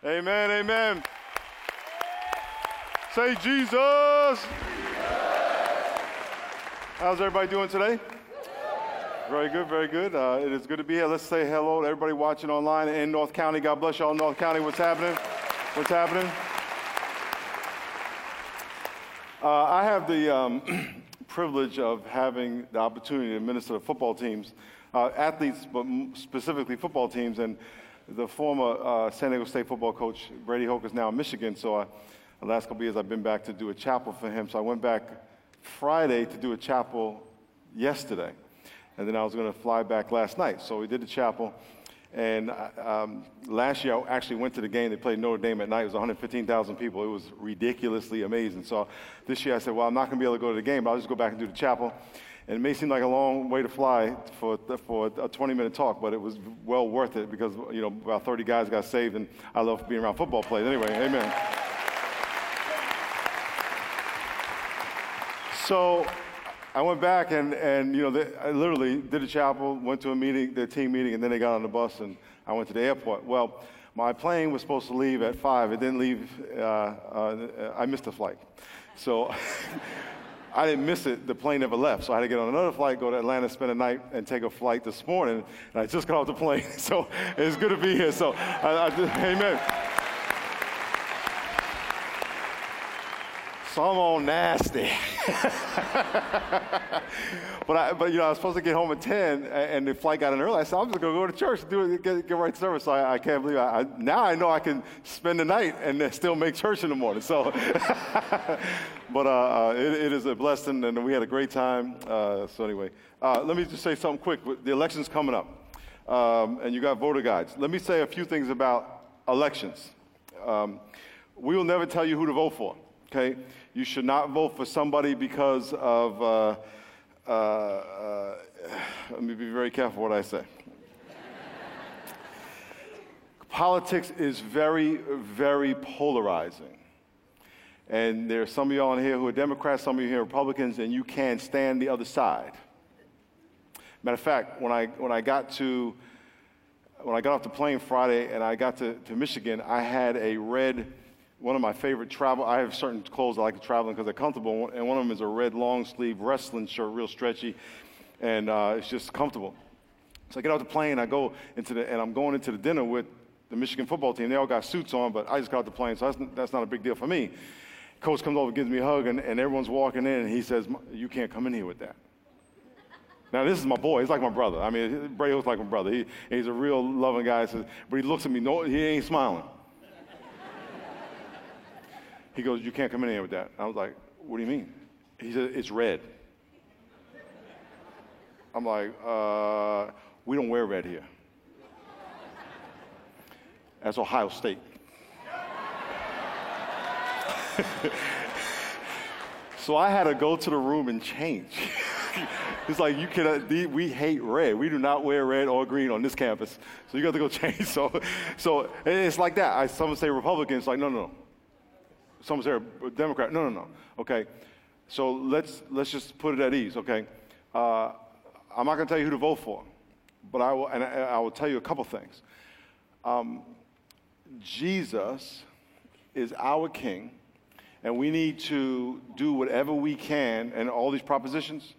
Amen, amen. Say Jesus. How's everybody doing today? Very good, very good. It is good to be here. Let's say hello to everybody watching online in North County. God bless y'all, North County. What's happening? What's happening? I have the privilege of having the opportunity to minister to football teams, athletes, but specifically football teams. And the former San Diego State football coach, Brady Hoke, is now in Michigan. So the last couple of years, I've been back to do a chapel for him. So I went back Friday to do a chapel yesterday. And then I was going to fly back last night. So we did the chapel. And last year, I actually went to the game. They played Notre Dame at night. It was 115,000 people. It was ridiculously amazing. So this year, I said, well, I'm not going to be able to go to the game, but I'll just go back and do the chapel. And it may seem like a long way to fly for a 20-minute talk, but it was well worth it because, you know, about 30 guys got saved, and I love being around football players. Anyway, amen. So I went back and you know, I literally did a chapel, went to a meeting, their team meeting, and then they got on the bus, and I went to the airport. Well, my plane was supposed to leave at 5. It didn't leave. I missed the flight. So I didn't miss it. The plane never left. So I had to get on another flight, go to Atlanta, spend a night, and take a flight this morning. And I just got off the plane. So it's good to be here. So amen. So I'm all nasty. But you know, I was supposed to get home at 10, and the flight got in early. I said, I'm just going to go to church and get right to service. So I can't believe now I know I can spend the night and then still make church in the morning. So, but it is a blessing, and we had a great time. So anyway, let me just say something quick. The election's coming up, and you got voter guides. Let me say a few things about elections. We will never tell you who to vote for, okay? You should not vote for somebody because of, let me be very careful what I say. Politics is very, very polarizing. And there's some of y'all in here who are Democrats, some of you here are Republicans, and you can't stand the other side. Matter of fact, when I got off the plane Friday and I got to Michigan, I had a red, one of my favorite I have certain clothes I like to travel in because they're comfortable, and one of them is a red long-sleeve wrestling shirt, real stretchy, and it's just comfortable. So I get off the plane, and I'm going into the dinner with the Michigan football team. They all got suits on, but I just got off the plane, so that's not a big deal for me. Coach comes over, gives me a hug, and everyone's walking in, and he says, you can't come in here with that. Now, this is my boy. He's like my brother. I mean, Brady looks like my brother. He's a real loving guy, but he looks at me, no, he ain't smiling. He goes, you can't come in here with that. I was like, what do you mean? He said, it's red. I'm like, we don't wear red here. That's Ohio State. So I had to go to the room and change. It's like, you cannot, we hate red. We do not wear red or green on this campus. So you got to go change. So it's like that. Someone say Republican, it's like, no. Someone say Democrat, no. Okay, so let's just put it at ease, okay? I'm not going to tell you who to vote for, but I will tell you a couple things. Jesus is our King, and we need to do whatever we can, and all these propositions,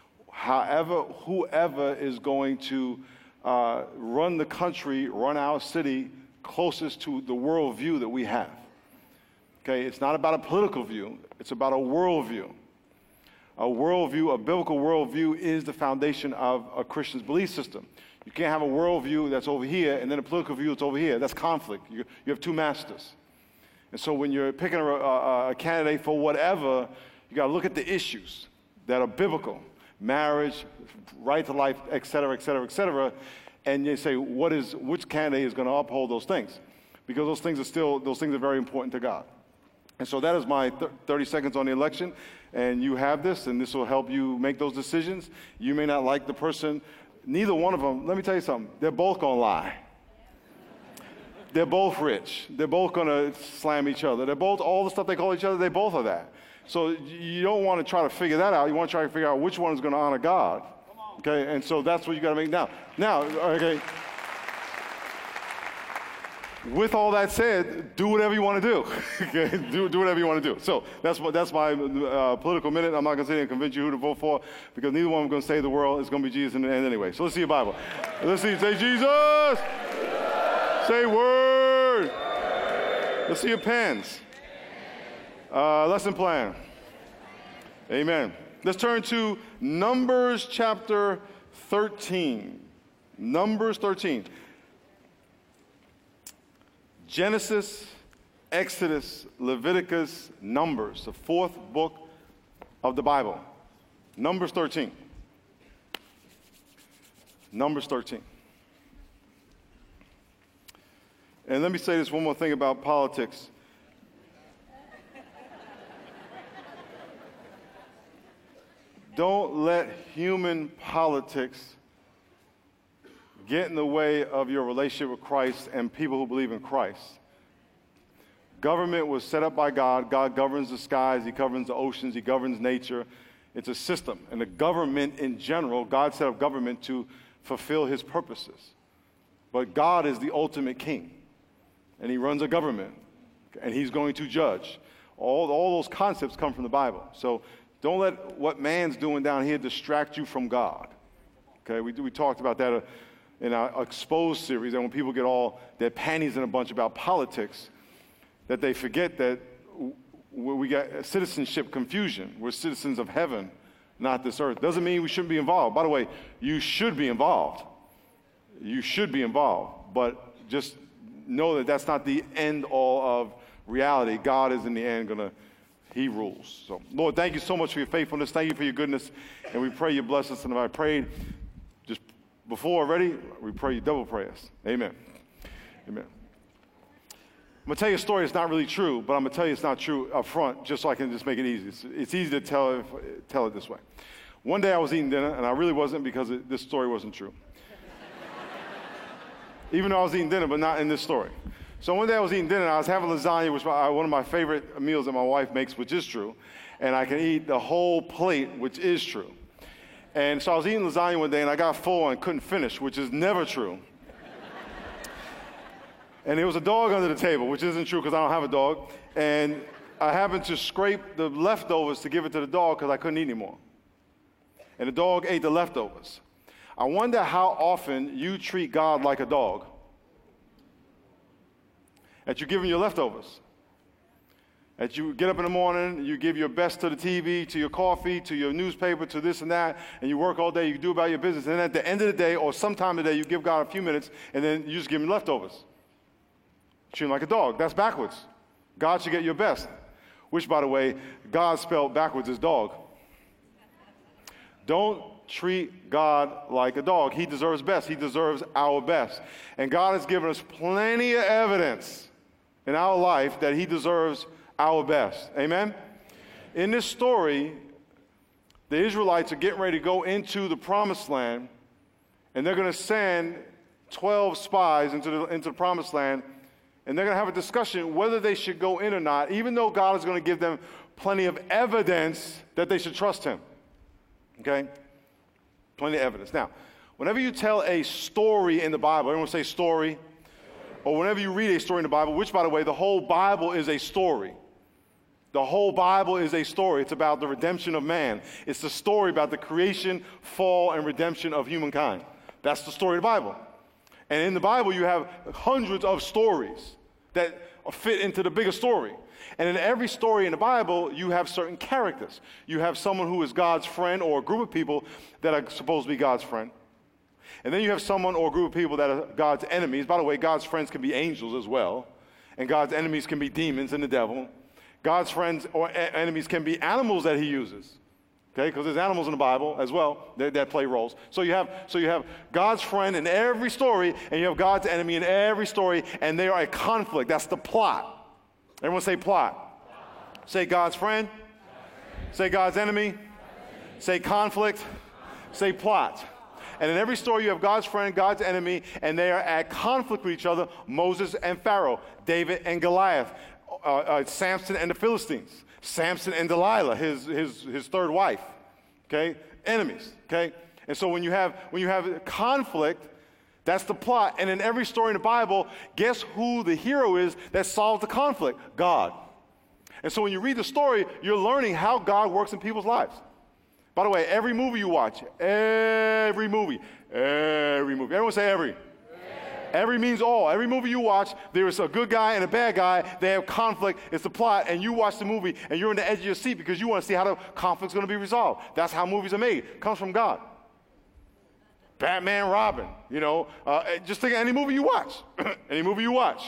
whoever is going to run the country, run our city closest to the worldview that we have. Okay, it's not about a political view, it's about a worldview. A worldview, a biblical worldview, is the foundation of a Christian's belief system. You can't have a worldview that's over here and then a political view that's over here. That's conflict. You have two masters. And so when you're picking a candidate for whatever, you got to look at the issues that are biblical. Marriage, right to life, et cetera, et cetera, et cetera. And you say, which candidate is going to uphold those things? Because those things are very important to God. And so that is my 30 seconds on the election, and you have this, and this will help you make those decisions. You may not like the person. Neither one of them, let me tell you something, they're both going to lie. They're both rich. They're both going to slam each other. They're both, all the stuff they call each other, they both are that. So you don't want to try to figure that out. You want to try to figure out which one is going to honor God. Okay, and so that's what you got to make now. Now, okay. with all that said, do whatever you want to do. Okay? Do whatever you want to do. So that's my political minute. I'm not going to sit here and convince you who to vote for because neither one of them going to save the world. It's going to be Jesus in the end anyway. So let's see your Bible. Let's see. Say Jesus. Say word. Let's see your pens. Lesson plan. Amen. Let's turn to Numbers chapter 13. Numbers 13. Genesis, Exodus, Leviticus, Numbers, the fourth book of the Bible. Numbers 13. Numbers 13. And let me say this one more thing about politics. Don't let human politics get in the way of your relationship with Christ and people who believe in Christ. Government was set up by God. God governs the skies. He governs the oceans. He governs nature. It's a system. And the government in general, God set up government to fulfill his purposes. But God is the ultimate king. And he runs a government. And he's going to judge. All those concepts come from the Bible. So don't let what man's doing down here distract you from God. Okay, we talked about that in our Exposed series, and when people get all their panties in a bunch about politics, that they forget that we got citizenship confusion. We're citizens of heaven, not this earth. Doesn't mean we shouldn't be involved. By the way, you should be involved. You should be involved, but just know that that's not the end all of reality. God is in the end He rules. So, Lord, thank you so much for your faithfulness. Thank you for your goodness, and we pray you bless us. And if I prayed just before already, we pray you double pray us. Amen. Amen. I'm going to tell you a story that's not really true, but I'm going to tell you it's not true up front just so I can just make it easy. It's easy to tell it this way. One day I was eating dinner, and I really wasn't because this story wasn't true. Even though I was eating dinner, but not in this story. So one day I was eating dinner, and I was having lasagna, which is one of my favorite meals that my wife makes, which is true. And I can eat the whole plate, which is true. And so I was eating lasagna one day, and I got full and couldn't finish, which is never true. And there was a dog under the table, which isn't true because I don't have a dog. And I happened to scrape the leftovers to give it to the dog because I couldn't eat anymore. And the dog ate the leftovers. I wonder how often you treat God like a dog. That you give him your leftovers. That you get up in the morning, you give your best to the TV, to your coffee, to your newspaper, to this and that, and you work all day, you do about your business, and then at the end of the day, or sometime of the day, you give God a few minutes, and then you just give him leftovers. Treat him like a dog. That's backwards. God should get your best. Which, by the way, God spelled backwards is dog. Don't treat God like a dog. He deserves best. He deserves our best. And God has given us plenty of evidence in our life that he deserves our best. Amen? In this story, the Israelites are getting ready to go into the promised land, and they're going to send 12 spies into the promised land, and they're going to have a discussion whether they should go in or not, even though God is going to give them plenty of evidence that they should trust him. Okay? Plenty of evidence. Now, whenever you tell a story in the Bible, everyone say story, or whenever you read a story in the Bible, which, by the way, the whole Bible is a story. The whole Bible is a story. It's about the redemption of man. It's the story about the creation, fall, and redemption of humankind. That's the story of the Bible. And in the Bible, you have hundreds of stories that fit into the bigger story. And in every story in the Bible, you have certain characters. You have someone who is God's friend or a group of people that are supposed to be God's friend. And then you have someone or a group of people that are God's enemies. By the way, God's friends can be angels as well. And God's enemies can be demons and the devil. God's friends or enemies can be animals that he uses. Okay, because there's animals in the Bible as well that play roles. So you have God's friend in every story, and you have God's enemy in every story, and they are a conflict. That's the plot. Everyone say plot. Say God's friend. Say God's enemy. Say conflict. Say plot. And in every story, you have God's friend, God's enemy, and they are at conflict with each other. Moses and Pharaoh, David and Goliath, Samson and the Philistines, Samson and Delilah, his third wife. Okay, enemies. Okay, and so when you have conflict, That's the plot. And in every story in the Bible, guess who the hero is that solves the conflict? God. And so when you read the story, you're learning how God works in people's lives. By the way, every movie you watch, every movie, everyone say every. Every means all. Every movie you watch, there is a good guy and a bad guy. They have conflict. It's the plot. And you watch the movie, and you're on the edge of your seat because you want to see how the conflict's going to be resolved. That's how movies are made. It comes from God. Batman, Robin, just think of any movie you watch. Any movie you watch.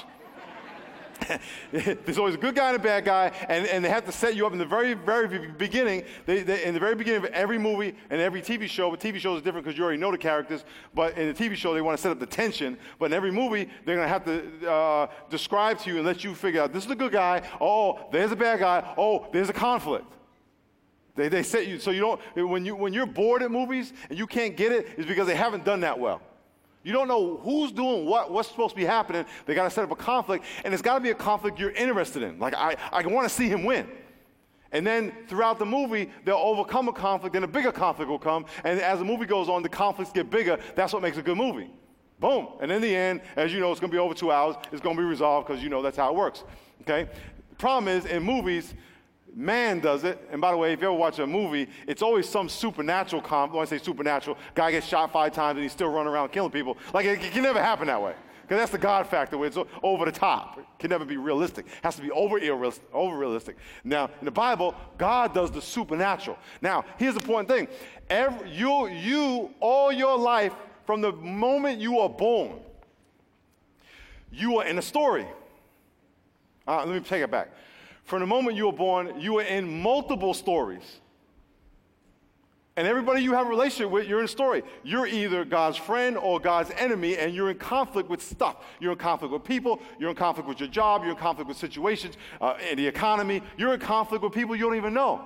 There's always a good guy and a bad guy, and they have to set you up in the very, very beginning. In the very beginning of every movie and every TV show, but TV shows are different because you already know the characters, but in the TV show, they want to set up the tension. But in every movie, they're going to have to describe to you and let you figure out, this is the good guy, oh, there's a bad guy, oh, there's a conflict. They set you, so you don't, when you're bored at movies and you can't get it, it's because they haven't done that well. You don't know who's doing what's supposed to be happening. They got to set up a conflict, and it's got to be a conflict you're interested in. Like, I want to see him win. And then throughout the movie, they'll overcome a conflict, and a bigger conflict will come. And as the movie goes on, the conflicts get bigger. That's what makes a good movie. Boom. And in the end, as you know, it's going to be over 2 hours. It's going to be resolved because that's how it works. Okay? The problem is, in movies, man does it, and by the way, if you ever watch a movie, it's always some supernatural when I say supernatural, guy gets shot 5 times and he's still running around killing people. Like, it can never happen that way. Because that's the God factor, where it's over the top. It can never be realistic. It has to be over realistic. Now, in the Bible, God does the supernatural. Now, here's the important thing. You, all your life, from the moment you are born, you are in a story. Let me take it back. From the moment you were born, you were in multiple stories. And everybody you have a relationship with, you're in a story. You're either God's friend or God's enemy, and you're in conflict with stuff. You're in conflict with people. You're in conflict with your job. You're in conflict with situations, in the economy. You're in conflict with people you don't even know.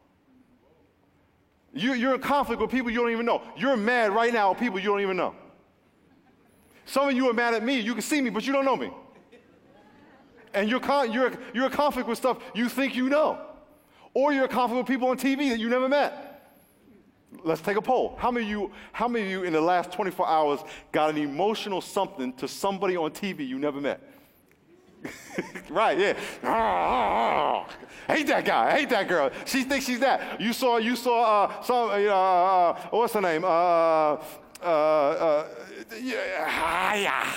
You're in conflict with people you don't even know. You're mad right now with people you don't even know. Some of you are mad at me. You can see me, but you don't know me. And you're in conflict with stuff you think you know. Or you're in conflict with people on TV that you never met. Let's take a poll. How many of you in the last 24 hours got an emotional something to somebody on TV you never met? Right, yeah. I hate that guy. I hate that girl. She thinks she's that. You saw what's her name? Yeah.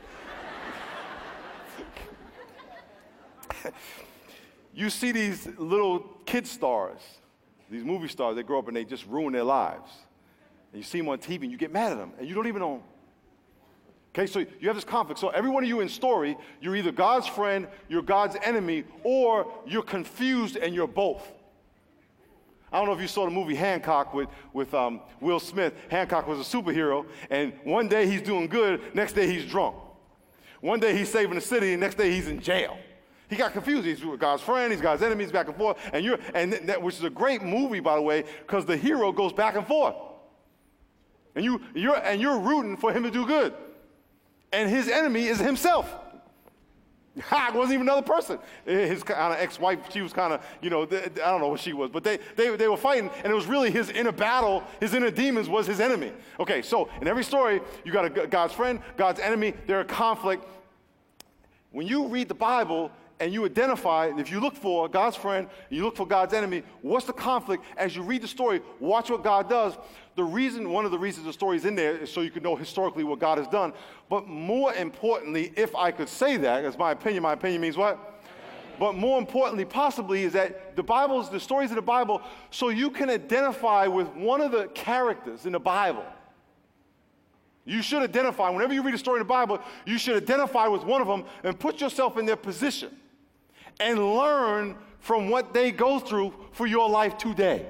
You see these little kid stars, these movie stars, they grow up and they just ruin their lives. And you see them on TV and you get mad at them and you don't even know them. Okay, so you have this conflict. So every one of you in story, you're either God's friend, you're God's enemy, or you're confused and you're both. I don't know if you saw the movie Hancock with Will Smith. Hancock was a superhero, and one day he's doing good, next day he's drunk. One day he's saving the city, and next day he's in jail. He got confused. He's God's friend, he's God's enemy, he's back and forth. Which is a great movie, by the way, because the hero goes back and forth. And you're rooting for him to do good. And his enemy is himself. It wasn't even another person. His kind of ex-wife, she was kind of, I don't know what she was, but they were fighting, and it was really his inner battle, his inner demons was his enemy. Okay, so in every story, you got God's friend, God's enemy, they're in conflict. When you read the Bible, and you identify, if you look for God's friend, and you look for God's enemy, what's the conflict? As you read the story, watch what God does. One of the reasons the story is in there is so you can know historically what God has done. But more importantly, if I could say that, that's my opinion means what? But more importantly, possibly, is that the stories of the Bible, so you can identify with one of the characters in the Bible. You should identify, whenever you read a story in the Bible, you should identify with one of them and put yourself in their position and learn from what they go through for your life today.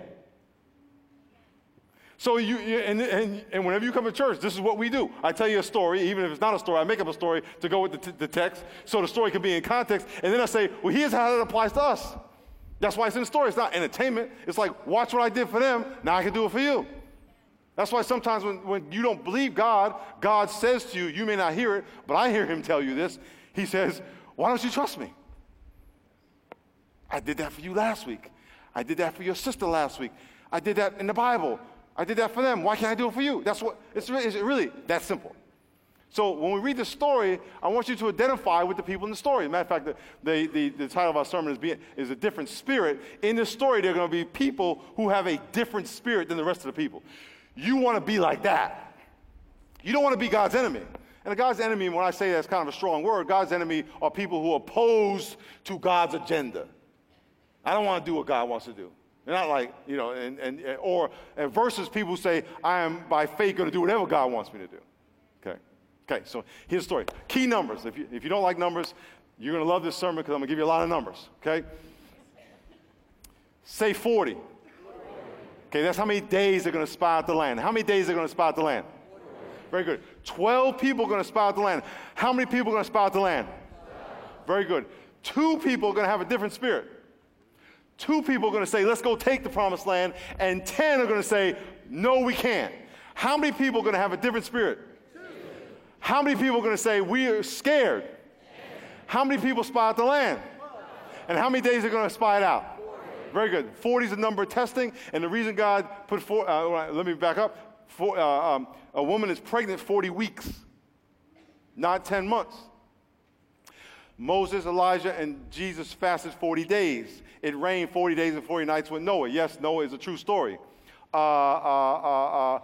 So and whenever you come to church, this is what we do. I tell you a story, even if it's not a story, I make up a story to go with the text, so the story can be in context, and then I say, well, here's how that applies to us. That's why it's in the story. It's not entertainment. It's like, watch what I did for them, now I can do it for you. That's why sometimes when you don't believe God, God says to you, you may not hear it, but I hear him tell you this. He says, why don't you trust me? I did that for you last week. I did that for your sister last week. I did that in the Bible. I did that for them. Why can't I do it for you? That's what it's really that simple. So when we read the story, I want you to identify with the people in the story. As a matter of fact, the title of our sermon is A Different Spirit. In this story, there are going to be people who have a different spirit than the rest of the people. You want to be like that. You don't want to be God's enemy. And God's enemy, when I say that's kind of a strong word, God's enemy are people who are opposed to God's agenda. I don't want to do what God wants to do. They're not like, and versus people who say, I am by faith going to do whatever God wants me to do. Okay, so here's the story. Key numbers. If you don't like numbers, you're going to love this sermon because I'm going to give you a lot of numbers, okay? Say 40. Okay, that's how many days they're going to spy out the land. How many days are they going to spy out the land? Very good. 12 people are going to spy out the land. How many people are going to spy out the land? Very good. 2 people are going to have a different spirit. 2 people are going to say, let's go take the promised land, and 10 are going to say, no, we can't. How many people are going to have a different spirit? 2. How many people are going to say, we are scared? 10. How many people spy out the land? 12. And how many days are going to spy it out? 40. Very good. 40 is the number of testing, and the reason God put let me back up. A woman is pregnant 40 weeks, not 10 months. Moses, Elijah, and Jesus fasted 40 days. It rained 40 days and 40 nights with Noah. Yes, Noah is a true story. A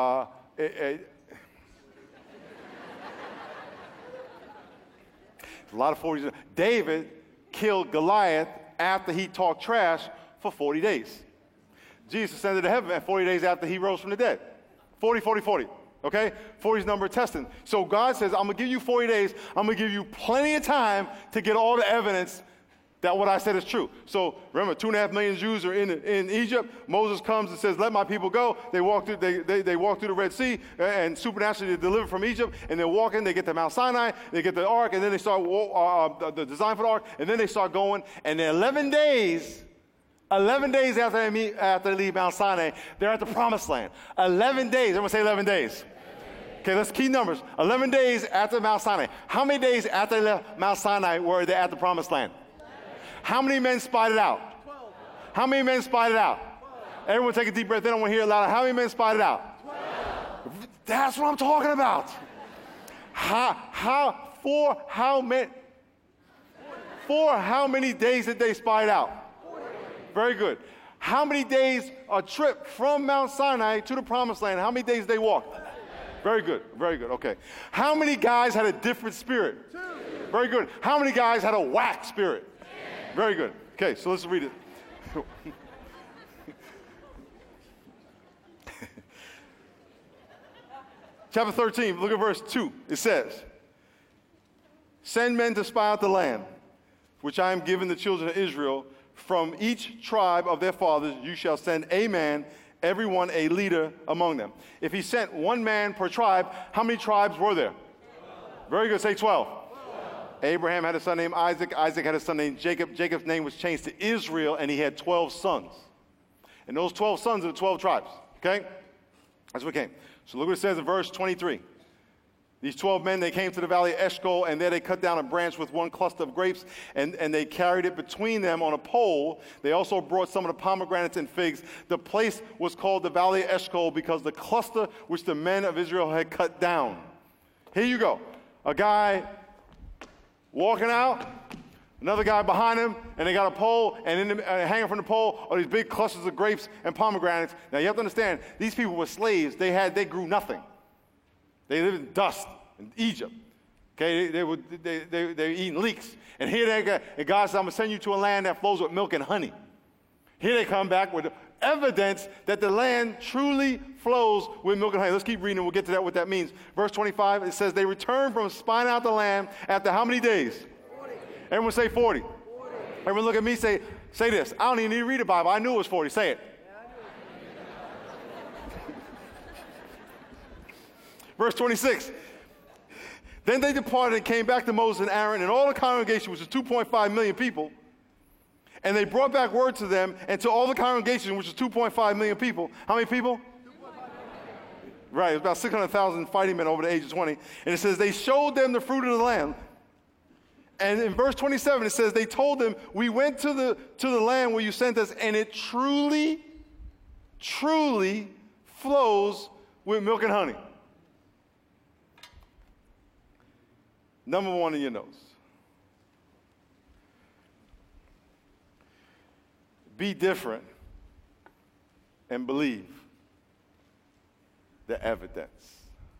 lot of 40s. David killed Goliath after he talked trash for 40 days. Jesus ascended to heaven 40 days after he rose from the dead. 40, 40, 40. Okay? 40 is number of testing. So God says, I'm going to give you 40 days. I'm going to give you plenty of time to get all the evidence that what I said is true. So remember, 2.5 million Jews are in Egypt. Moses comes and says, let my people go. They walk through the Red Sea and supernaturally they're delivered from Egypt. And they're walking. They get to Mount Sinai. They get the ark. And then they start the design for the ark. And then they start going. And then 11 days after they leave Mount Sinai, they're at the promised land. 11 days. Everyone say 11 days. Okay, let's key numbers. 11 days after Mount Sinai. How many days after they left Mount Sinai were they at the promised land? 11. How many men spied it out? 12. How many men spied it out? 12. Everyone take a deep breath in. I want to hear it louder. How many men spied it out? 12. That's what I'm talking about. For how many days did they spy it out? 40. Very good. How many days a trip from Mount Sinai to the promised land? How many days did they walk? Very good, very good, okay. How many guys had a different spirit? 2. Very good. How many guys had a whack spirit? 10. Very good. Okay, so let's read it. Chapter 13, look at verse 2. It says, send men to spy out the land, which I am giving the children of Israel. From each tribe of their fathers you shall send a man, everyone a leader among them. If he sent 1 man per tribe, how many tribes were there? 12. Very good, say 12. 12. Abraham had a son named Isaac. Isaac had a son named Jacob. Jacob's name was changed to Israel, and he had 12 sons. And those 12 sons are the 12 tribes, okay? That's what came. So look what it says in verse 23. These 12 men, they came to the valley of Eshcol, and there they cut down a branch with 1 cluster of grapes, and they carried it between them on a pole. They also brought some of the pomegranates and figs. The place was called the valley of Eshcol because the cluster which the men of Israel had cut down. Here you go. A guy walking out, another guy behind him, and they got a pole, and hanging from the pole are these big clusters of grapes and pomegranates. Now you have to understand, these people were slaves. They grew nothing. They lived in dust in Egypt. Okay, they were eating leeks. And here they go, and God said, I'm going to send you to a land that flows with milk and honey. Here they come back with evidence that the land truly flows with milk and honey. Let's keep reading and we'll get to that, what that means. Verse 25, it says, they returned from spying out the land after how many days? 40. Everyone say 40. 40. Everyone look at me, say this. I don't even need to read the Bible. I knew it was 40. Say it. Verse 26, then they departed and came back to Moses and Aaron and all the congregation, which is 2.5 million people, and they brought back word to them and to all the congregation, which is 2.5 million people. How many people? 2.5 million. Right, it was about 600,000 fighting men over the age of 20. And it says they showed them the fruit of the land. And in verse 27, it says they told them, we went to the land where you sent us, and it truly, truly flows with milk and honey. Number one in your notes. Be different and believe the evidence.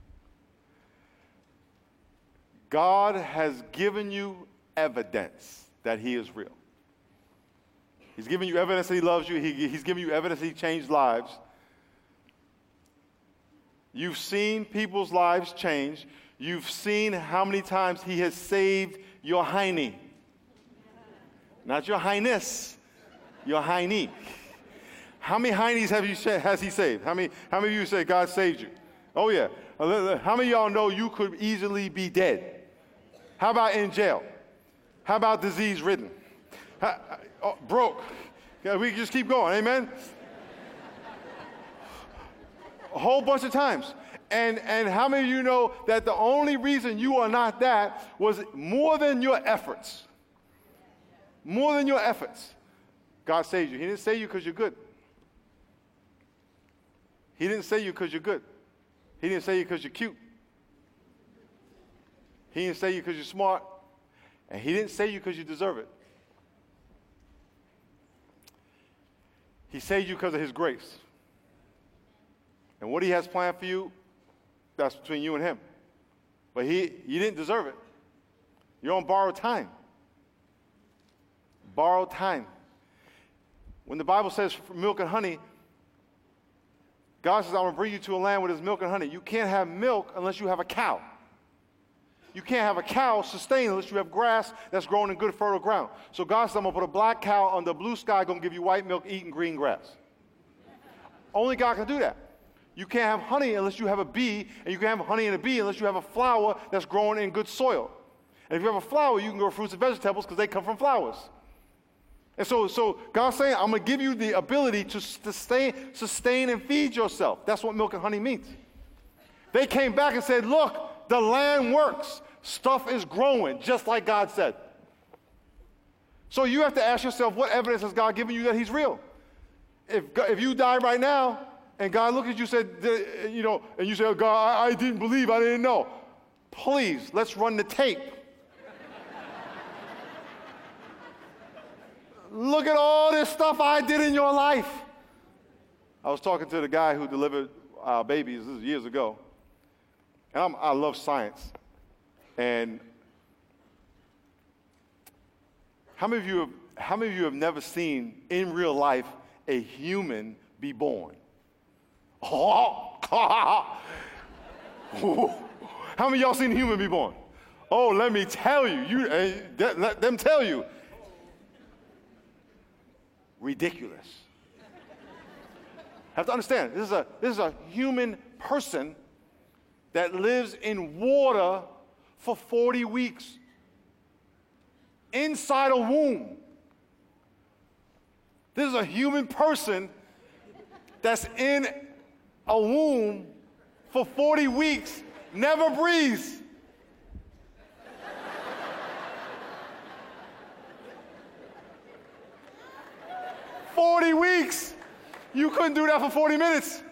God has given you evidence that he is real. He's given you evidence that he loves you. He's given you evidence that he changed lives. You've seen people's lives change. You've seen how many times he has saved your hiney. Not your highness, your hiney. How many heinies has he saved? How many of you say God saved you? Oh, yeah. How many of y'all know you could easily be dead? How about in jail? How about disease-ridden? Broke? Yeah, we can just keep going, amen? A whole bunch of times. And how many of you know that the only reason you are not that was more than your efforts? More than your efforts. God saved you. He didn't save you because you're good. He didn't save you because you're good. He didn't save you because you're cute. He didn't save you because you're smart. And he didn't save you because you deserve it. He saved you because of his grace. And what he has planned for you, that's between you and him. But you didn't deserve it. You're on borrowed time. Borrowed time. When the Bible says milk and honey, God says, I'm going to bring you to a land where there's milk and honey. You can't have milk unless you have a cow. You can't have a cow sustained unless you have grass that's grown in good fertile ground. So God says, I'm going to put a black cow on the blue sky, going to give you white milk, eating green grass. Only God can do that. You can't have honey unless you have a bee, and you can't have honey and a bee unless you have a flower that's growing in good soil. And if you have a flower, you can grow fruits and vegetables because they come from flowers. And so God's saying, I'm going to give you the ability to sustain and feed yourself. That's what milk and honey means. They came back and said, look, the land works. Stuff is growing, just like God said. So you have to ask yourself, what evidence has God given you that he's real? If you die right now, and God looked at you and said, and you say, oh, God, I didn't believe, I didn't know. Please, let's run the tape. Look at all this stuff I did in your life. I was talking to the guy who delivered our babies, this is years ago. And I love science. And how many of you have never seen in real life a human be born? Oh, how many of y'all seen a human be born? Oh, let me tell you. Let them tell you. Ridiculous. Have to understand, this is a human person that lives in water for 40 weeks inside a womb. This is a human person that's in a womb for 40 weeks, never breathes. Weeks. You couldn't do that for 40 minutes.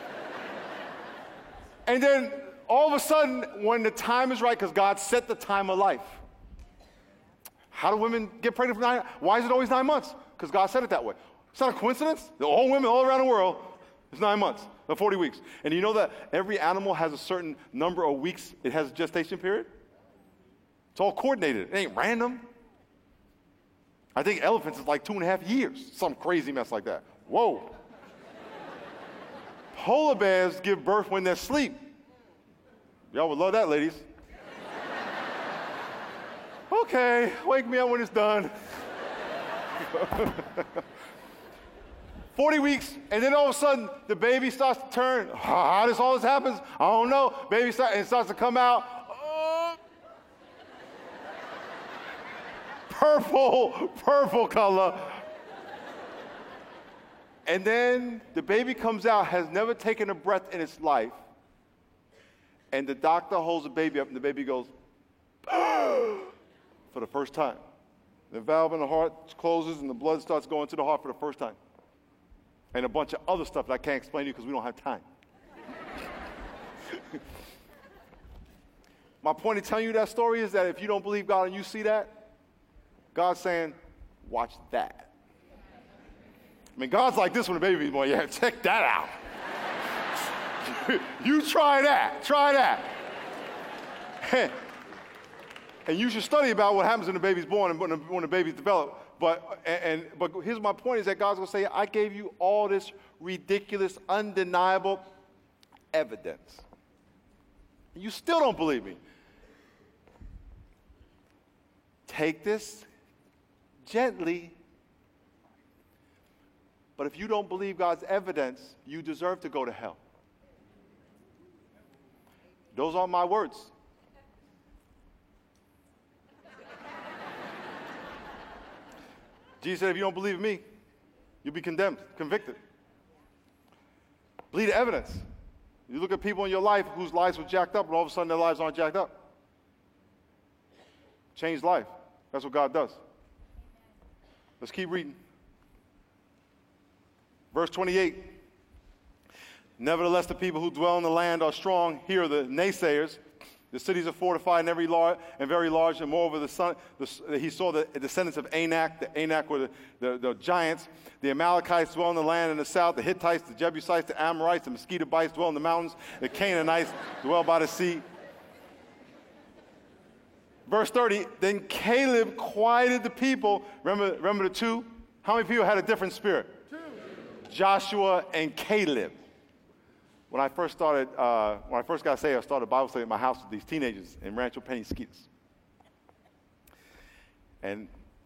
And then all of a sudden, when the time is right, because God set the time of life. How do women get pregnant for 9 months? Why is it always 9 months? Because God said it that way. It's not a coincidence. All women all around the world, it's 9 months, or 40 weeks. And you know that every animal has a certain number of weeks it has a gestation period? It's all coordinated. It ain't random. I think elephants is like 2.5 years, some crazy mess like that. Whoa. Polar bears give birth when they're asleep. Y'all would love that, ladies. Okay, wake me up when it's done. 40 weeks, and then all of a sudden, the baby starts to turn. How does all this happens? I don't know. Baby starts to come out. Purple color. And then the baby comes out, has never taken a breath in its life. And the doctor holds the baby up, and the baby goes, for the first time. The valve in the heart closes, and the blood starts going to the heart for the first time. And a bunch of other stuff that I can't explain to you because we don't have time. My point in telling you that story is that if you don't believe God and you see that, God's saying, watch that. I mean, God's like this when the baby's born. Yeah, check that out. You try that. Try that. And you should study about what happens when the baby's born and when the baby's developed. But here's my point is that God's going to say, I gave you all this ridiculous, undeniable evidence. And you still don't believe me. Take this gently. But if you don't believe God's evidence, you deserve to go to hell. Those aren't my words. Jesus said, if you don't believe in me, you'll be condemned, convicted. Believe the evidence. You look at people in your life whose lives were jacked up, and all of a sudden their lives aren't jacked up. Change life. That's what God does. Let's keep reading. Verse 28. Nevertheless, the people who dwell in the land are strong. Here are the naysayers. The cities are fortified and very large, and moreover, he saw the descendants of Anak. The Anak were the giants. The Amalekites dwell in the land in the south. The Hittites, the Jebusites, the Amorites, the Mosquito-bites dwell in the mountains. The Canaanites dwell by the sea. Verse 30, then Caleb quieted the people. Remember the two? How many people had a different spirit? Two. Joshua and Caleb. When I first got saved, I started Bible study at my house with these teenagers in Rancho Penasquitos. And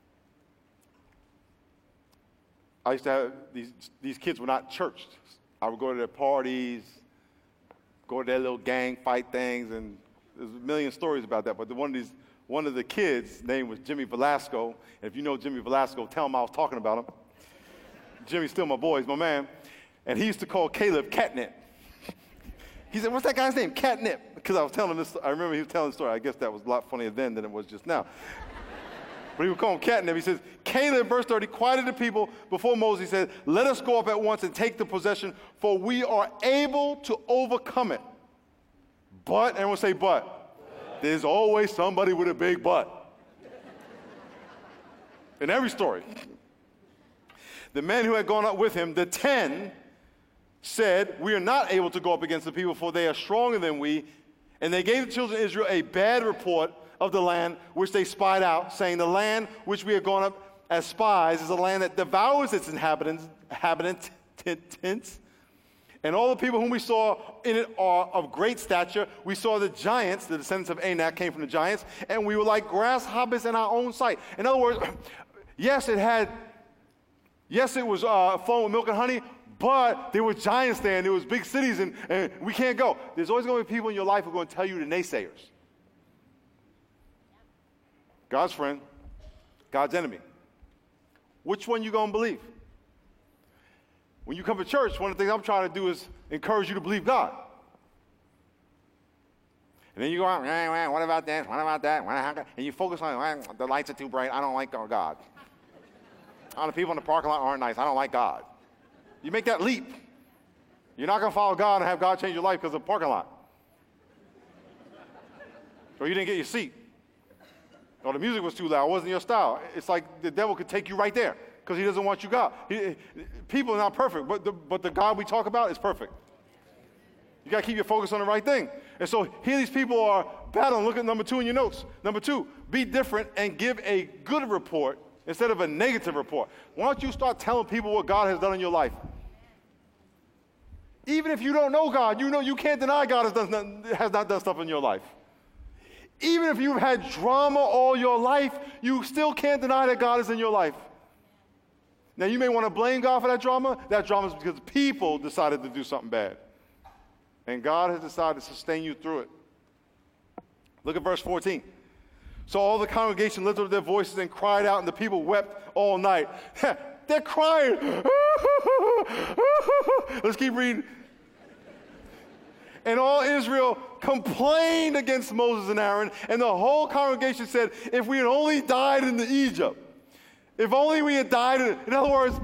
I used to have, these kids were not churched. I would go to their parties, go to their little gang fight things, and there's a million stories about that. But one of the kids' name was Jimmy Velasco. And if you know Jimmy Velasco, tell him I was talking about him. Jimmy's still my boy, he's my man. And he used to call Caleb Catnip. He said, what's that guy's name? Catnip. Because I was telling him this, I remember he was telling the story. I guess that was a lot funnier then than it was just now. But he would call him Catnip. He says, Caleb, verse 30, quieted the people before Moses. He said, let us go up at once and take the possession, for we are able to overcome it. But, everyone say but. There's always somebody with a big but. In every story. The men who had gone up with him, the 10, said, we are not able to go up against the people, for they are stronger than we. And they gave the children of Israel a bad report of the land which they spied out, saying, the land which we have gone up as spies is a land that devours its inhabitants, and all the people whom we saw in it are of great stature. We saw the giants, the descendants of Anak came from the giants, and we were like grasshoppers in our own sight. In other words, yes, it was flowing with milk and honey, but there were giants there, and there was big cities, and we can't go. There's always going to be people in your life who are going to tell you the naysayers. God's friend, God's enemy. Which one you going to believe? When you come to church, one of the things I'm trying to do is encourage you to believe God. And then you go out, what about this, what about that, and you focus on, the lights are too bright, I don't like God. The people in the parking lot aren't nice, I don't like God. You make that leap. You're not going to follow God and have God change your life because of the parking lot. Or you didn't get your seat. Or the music was too loud. It wasn't your style. It's like the devil could take you right there because he doesn't want you God. People are not perfect, but the God we talk about is perfect. You got to keep your focus on the right thing. And so here these people are battling. Look at number 2 in your notes. Number 2, be different and give a good report instead of a negative report. Why don't you start telling people what God has done in your life? Even if you don't know God, you know you can't deny God has not done stuff in your life. Even if you've had drama all your life, you still can't deny that God is in your life. Now, you may want to blame God for that drama. That drama is because people decided to do something bad. And God has decided to sustain you through it. Look at verse 14. So all the congregation lifted up their voices and cried out, and the people wept all night. They're crying. Let's keep reading. And all Israel complained against Moses and Aaron, and the whole congregation said, if we had only died in Egypt, if only we had died in other words,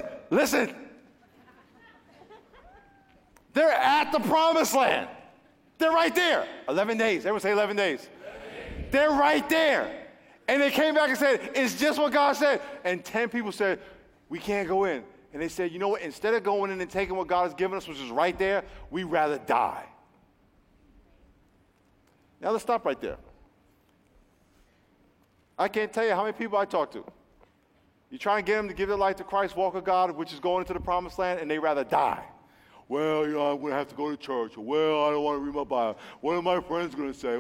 listen. They're at the promised land. They're right there. 11 days. Everyone say 11 days. 11 days. They're right there. And they came back and said, it's just what God said. And 10 people said, we can't go in. And they said, you know what? Instead of going in and taking what God has given us, which is right there, we'd rather die. Now let's stop right there. I can't tell you how many people I talk to. You try and get them to give their life to Christ, walk with God, which is going into the promised land, and they rather die. Well, you know, I'm going to have to go to church. Or, well, I don't want to read my Bible. What are my friends going to say?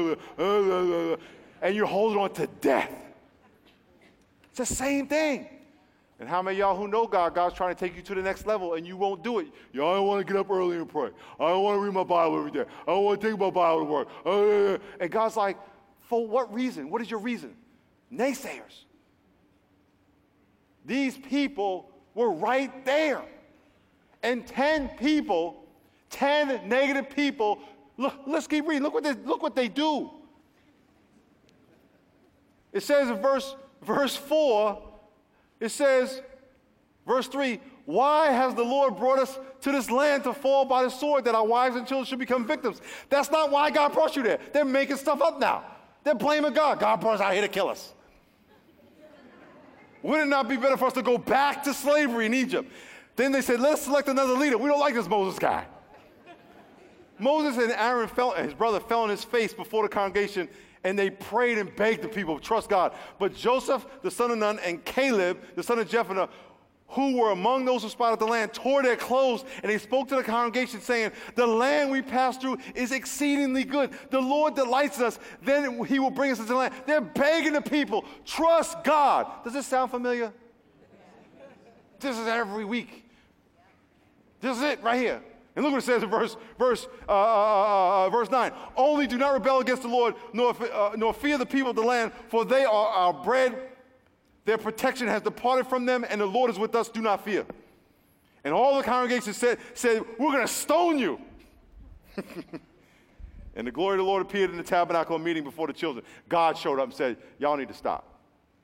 And you're holding on to death. It's the same thing. And how many of y'all who know God, God's trying to take you to the next level, and you won't do it? I don't want to get up early and pray. I don't want to read my Bible every day. I don't want to take my Bible to work. And God's like, for what reason? What is your reason? Naysayers. These people were right there. And 10 people, 10 negative people, look, let's keep reading. Look what they do. It says in verse 4, it says, verse 3, why has the Lord brought us to this land to fall by the sword that our wives and children should become victims? That's not why God brought you there. They're making stuff up now. They're blaming God. God brought us out here to kill us. Would it not be better for us to go back to slavery in Egypt? Then they said, let's select another leader. We don't like this Moses guy. Moses and Aaron his brother fell on his face before the congregation, and they prayed and begged the people to trust God. But Joseph, the son of Nun, and Caleb, the son of Jephunneh, who were among those who spied out the land, tore their clothes, and they spoke to the congregation, saying, the land we passed through is exceedingly good. The Lord delights in us. Then he will bring us into the land. They're begging the people, trust God. Does this sound familiar? This is every week. This is it right here. And look what it says in verse 9. Only do not rebel against the Lord, nor fear the people of the land, for they are our bread. Their protection has departed from them, and the Lord is with us. Do not fear. And all the congregation said, we're going to stone you. And the glory of the Lord appeared in the tabernacle meeting before the children. God showed up and said, y'all need to stop.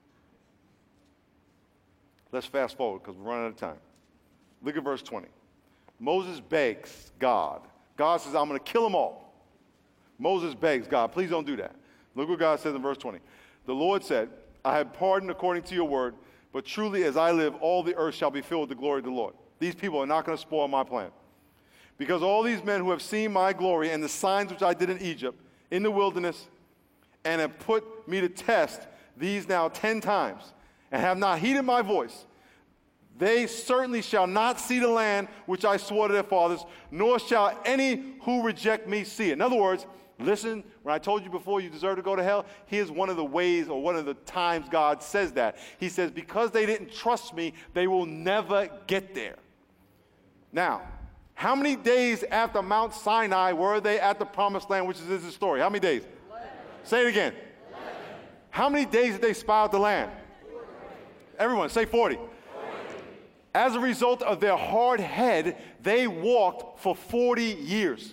Let's fast forward because we're running out of time. Look at verse 20. Moses begs God. God says, I'm going to kill them all. Moses begs God, please don't do that. Look what God says in verse 20. The Lord said, I have pardoned according to your word, but truly as I live, all the earth shall be filled with the glory of the Lord. These people are not going to spoil my plan. Because all these men who have seen my glory and the signs which I did in Egypt, in the wilderness, and have put me to test these now 10 times, and have not heeded my voice, they certainly shall not see the land which I swore to their fathers, nor shall any who reject me see it. In other words, listen, when I told you before you deserve to go to hell, here's one of the ways or one of the times God says that. He says, because they didn't trust me, they will never get there. Now, how many days after Mount Sinai were they at the promised land, which is this story? How many days? 11. Say it again. 11. How many days did they spy out the land? 40. Everyone, say 40. 40. As a result of their hard head, they walked for 40 years.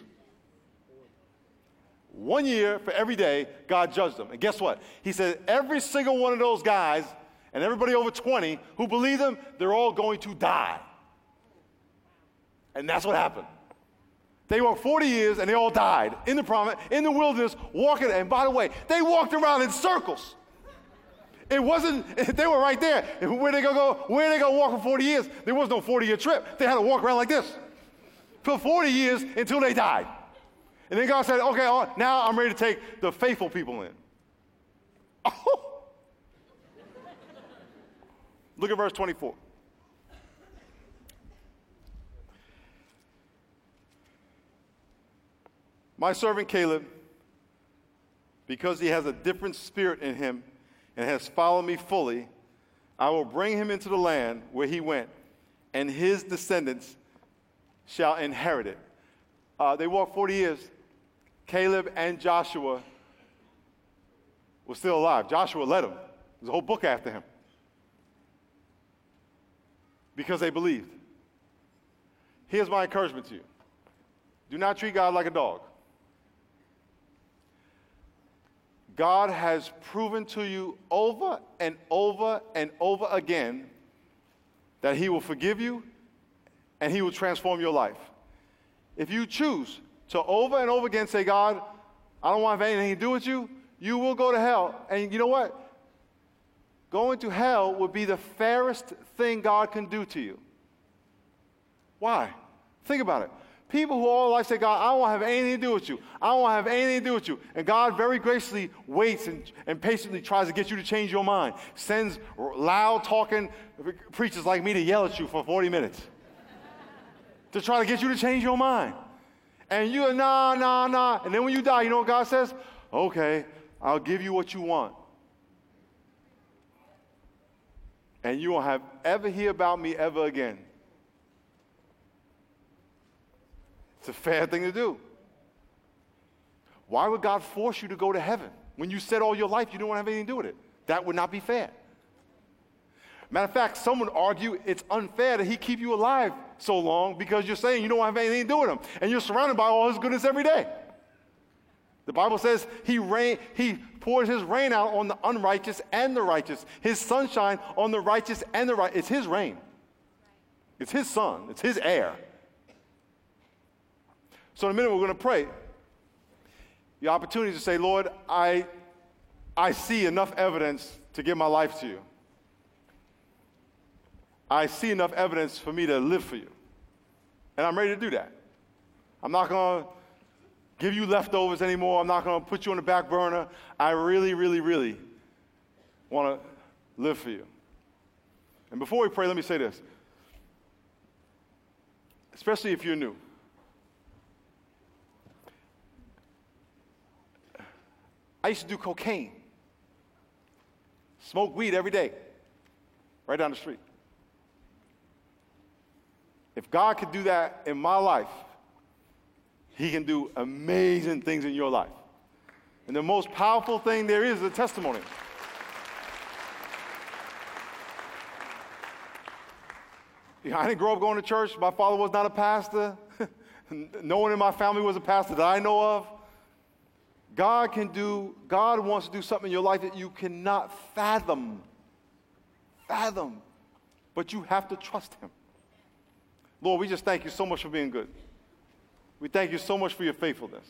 1 year for every day, God judged them. And guess what? He said every single one of those guys and everybody over 20 who believe them, they're all going to die. And that's what happened. They walked 40 years and they all died in the wilderness, walking. And by the way, they walked around in circles. It wasn't, they were right there. Where they gonna go? Where they gonna walk for 40 years? There was no 40-year trip. They had to walk around like this for 40 years until they died. And then God said, okay, now I'm ready to take the faithful people in. Oh. Look at verse 24. My servant Caleb, because he has a different spirit in him and has followed me fully, I will bring him into the land where he went, and his descendants shall inherit it. They walked 40 years. Caleb and Joshua were still alive. Joshua led them. There's a whole book after him. Because they believed. Here's my encouragement to you. Do not treat God like a dog. God has proven to you over and over and over again that he will forgive you and he will transform your life. If you choose to over and over again say, God, I don't want to have anything to do with you, you will go to hell. And you know what? Going to hell would be the fairest thing God can do to you. Why? Think about it. People who all life say, God, I don't want to have anything to do with you. I don't want to have anything to do with you. And God very graciously waits and patiently tries to get you to change your mind. Sends loud talking preachers like me to yell at you for 40 minutes. To try to get you to change your mind. And you're nah. And then when you die, you know what God says? Okay, I'll give you what you want. And you won't ever hear about me ever again. It's a fair thing to do. Why would God force you to go to heaven when you said all your life you don't want to have anything to do with it? That would not be fair. Matter of fact, some would argue it's unfair that he keep you alive so long because you're saying you don't have anything to do with him. And you're surrounded by all his goodness every day. The Bible says he pours his rain out on the unrighteous and the righteous. His sunshine on the righteous and the righteous. It's his rain. It's his sun. It's his air. So in a minute we're going to pray. The opportunity to say, Lord, I see enough evidence to give my life to you. I see enough evidence for me to live for you. And I'm ready to do that. I'm not going to give you leftovers anymore. I'm not going to put you on the back burner. I really, really, really want to live for you. And before we pray, let me say this. Especially if you're new. I used to do cocaine. Smoke weed every day. Right down the street. If God could do that in my life, he can do amazing things in your life. And the most powerful thing there is a testimony. I didn't grow up going to church. My father was not a pastor. No one in my family was a pastor that I know of. God wants to do something in your life that you cannot fathom. But you have to trust him. Lord, we just thank you so much for being good. We thank you so much for your faithfulness.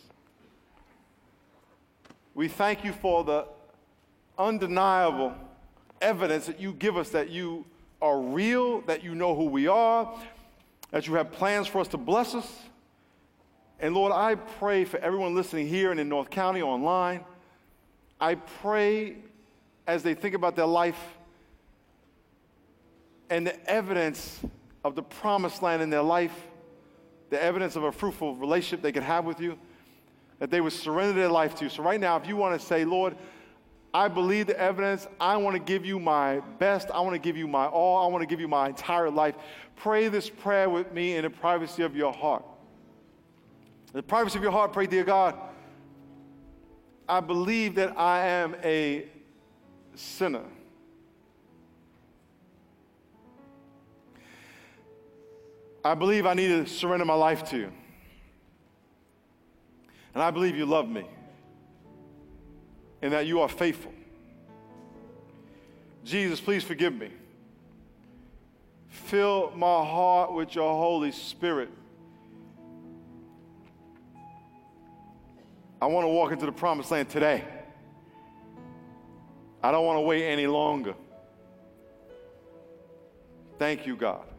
We thank you for the undeniable evidence that you give us that you are real, that you know who we are, that you have plans for us to bless us. And Lord, I pray for everyone listening here and in North County online. I pray as they think about their life and the evidence of the promised land in their life, the evidence of a fruitful relationship they could have with you, that they would surrender their life to you. So right now, if you want to say, Lord, I believe the evidence. I want to give you my best. I want to give you my all. I want to give you my entire life. Pray this prayer with me in the privacy of your heart. In the privacy of your heart, pray, dear God, I believe that I am a sinner. I believe I need to surrender my life to you. And I believe you love me and that you are faithful. Jesus, please forgive me. Fill my heart with your Holy Spirit. I want to walk into the promised land today. I don't want to wait any longer. Thank you, God.